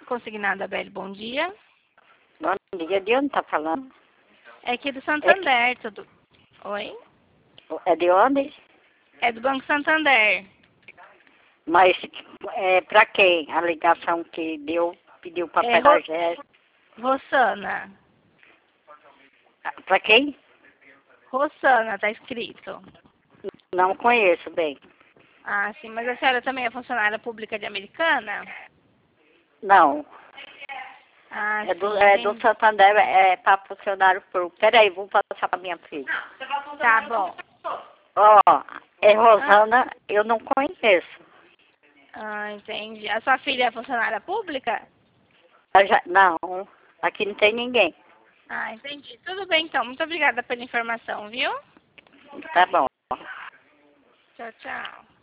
Consignada Belle, bom dia. Bom dia, de onde tá falando? É aqui do Santander, tudo. Oi? É de onde? É do Banco Santander. Mas pra quem? A ligação que pediu pra É pegar gesto. Rossana. Pra quem? Rossana, tá escrito. Não conheço bem. Ah, sim, mas a senhora também é funcionária pública de Americana? Não. Ah, É do, sim, é do entendi. Santander, é pra funcionário público. Peraí, vou passar pra minha filha. Tá bom. Ó, é Rosana, eu não conheço. Ah, entendi. A sua filha é funcionária pública? Não, aqui não tem ninguém. Ah, entendi. Tudo bem, então. Muito obrigada pela informação, viu? Tá bom. Tchau, tchau.